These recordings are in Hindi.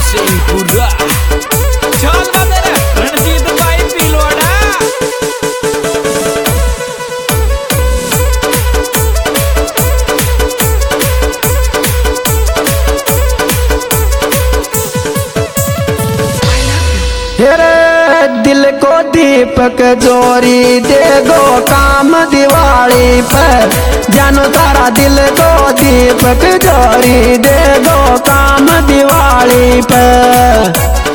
सिंहपुरा चल ना मेरे रणजीत भाई पिलवाड़ा। दिल को दीपक जोरी दे दो काम दिवाली पर, जानो तारा दिल को दीपक जोरी दे दो काम दिवाली पर।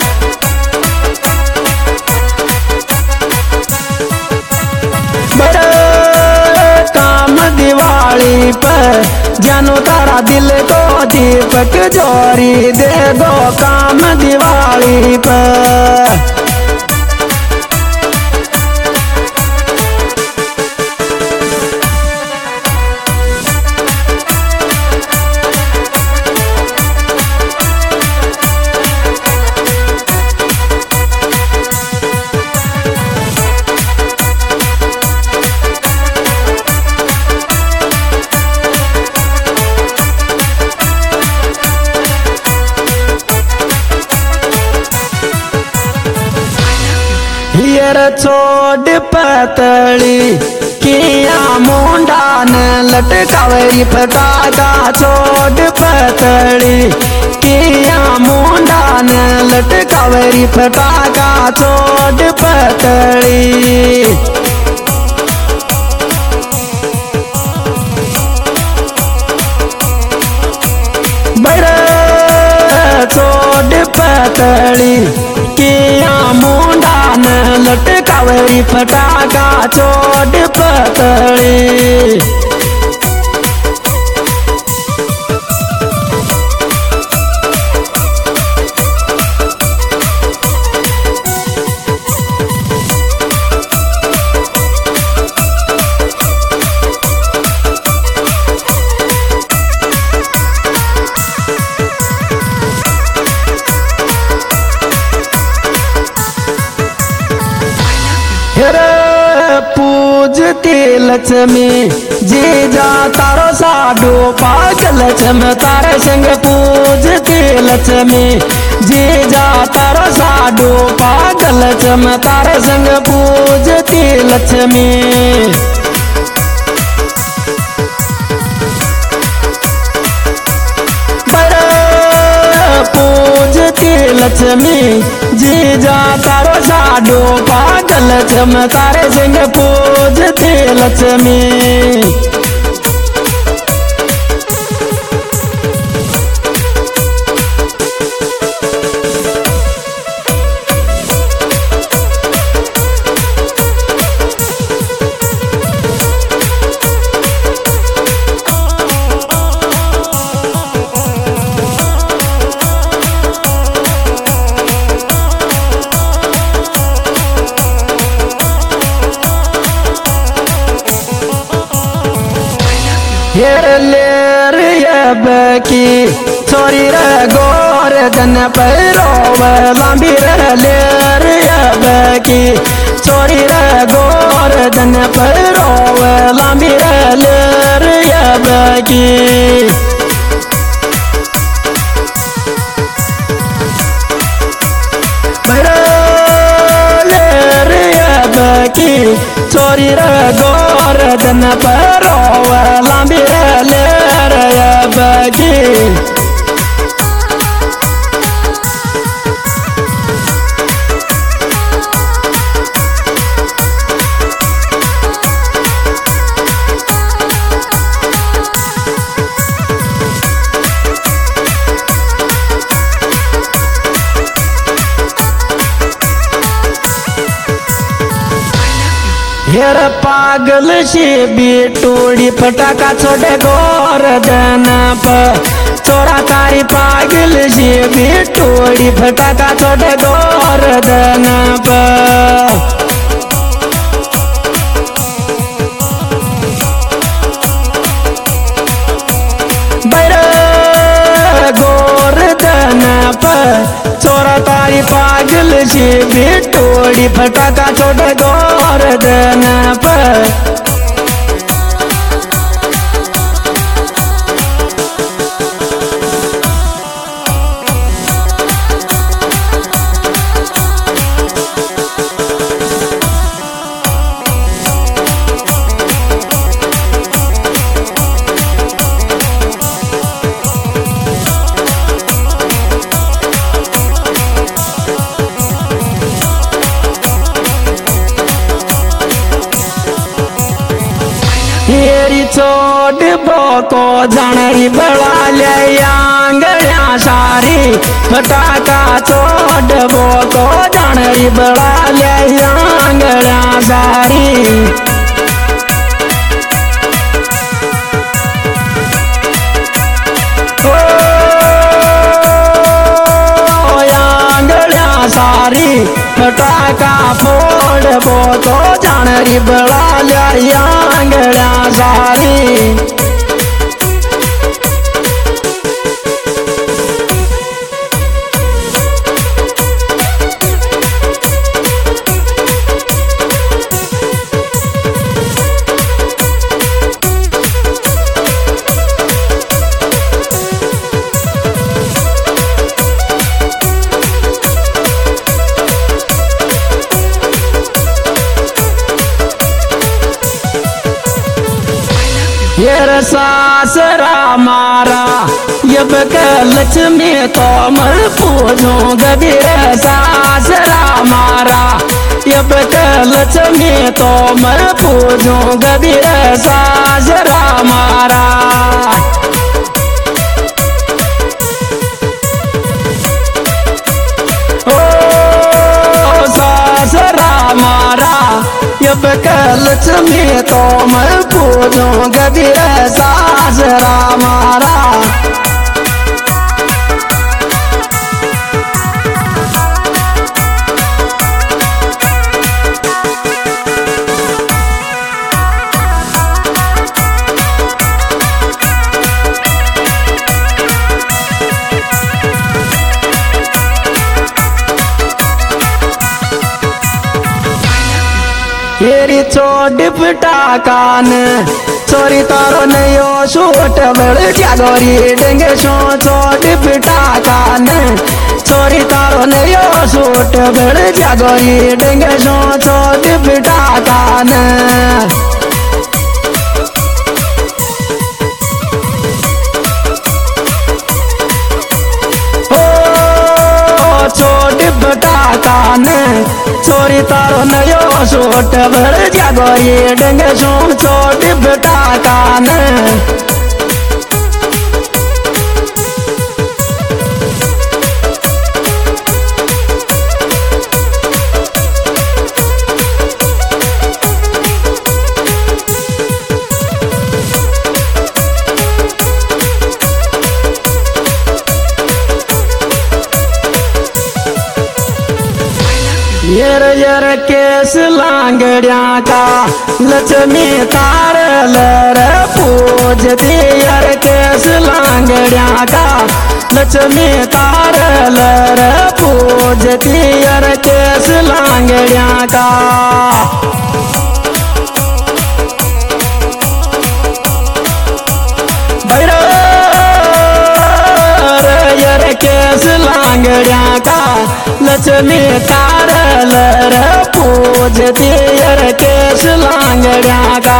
बड़े काम दिवाली पर, जानो तारा दिल को दीपक जोरी दे दो काम दिवाली पर। हियर छोड़ पतली किया मुंडा न लटकावरी फटाका छोड़ पतली किया मुंडा न लटकावरी फटाका छोड़ पतली। छोड़ पतली किया मुंडा न लटकावरी फटाका छोड़ पतली। पूजती लक्ष्मी जीजा तारो साडू पागल लक्ष्म तारे संग पूजती लक्ष्मी जीजा तारो साडू पागल लक्ष्म तारे संग पूजती लक्ष्मी। पूजती लक्ष्मी जीजा तारो साडू पागल लक्ष्म तारे संग पूजती लक्ष्मी। हेर लेर बकी छोरी रे गोरधन पैरोव लांबी रे लेर बकी छोरी रे गोरधन पैरोव लांबी रे लेर बकी। छोरी रे गोरधन पैरोव लांबी रे लेर बकी। हेर पागल से भी टोड़ी फटाका छोड़े गोरधन पर, चोरा तारी पागल से भी टोड़ी फटाका छोड़े गोरधन पर। गोरधन पर चोरा तारी पागल से भी टोड़ी फटाका छोड़े गोरधन पर। छोड़ बोको जनरी बड़ा ले आंगड़िया सारी फटाका छोड़ बोको जनरी बड़ा ले आंगड़िया सारी सारी फटाका फोड़ बो तो जानरी बड़ा लिया आंगड़िया सारी ये सासरा मारा यब के लक्ष्मी तो मर पूजो गबीर सासरा मारा यब के लक्ष्मी तो मर पूजो गबीर सासरा मारा ओ सासरा मारा यब के लक्ष्मी तो मैं पूजो गबीर सासरा मारा तेरी चोट पटाकान चोरी तारो नयो सूट बड़ जागोरी डेंगे सो चोट पटाकान चोरी तारो नयो सूट बड़ जागोरी डेंगे सो चोट पटाकान छोट पटाकान चोरी तारो नयो सूट भर जागोरी डेंगे सो छोट पटाकान यर यर केस लांगड़िया का लक्ष्मी तार लर पूजती यर केस लांगड़िया का लक्ष्मी तार लर पूजती यर केस लांगड़िया का केस लांगड़िया का लक्ष्मी तार लर पूजती यर केस लांगड़िया का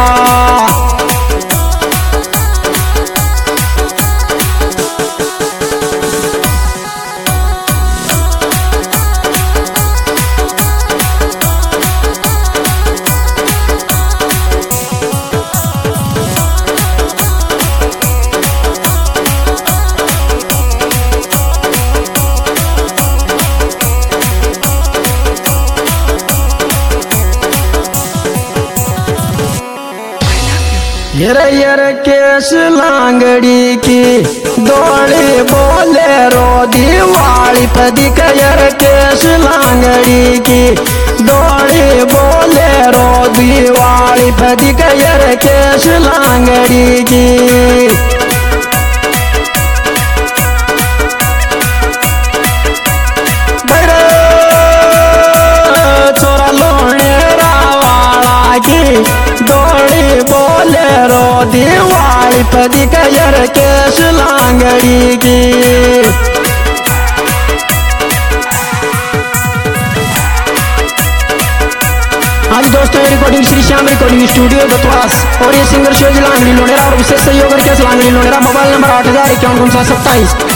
यर यर केस लांगड़ी की दौड़ी बोले रो दिवाली पदिक यर केस लांगड़ी की दौड़ी बोले रो दिवाली पदिक यर केस लांगड़ी की छोरा लोनेरा वाला की दौड़ी बोले रो दिवाली पदिक यर केस लांगड़ी की आज दोस्तों ये recording Shri Shyam recording studio बतवास और ये सिंगर शोज लांगड़ी लोनेरा और विशेष सहयोग केस लांगड़ी लोनेरा मोबाइल नंबर 8051 27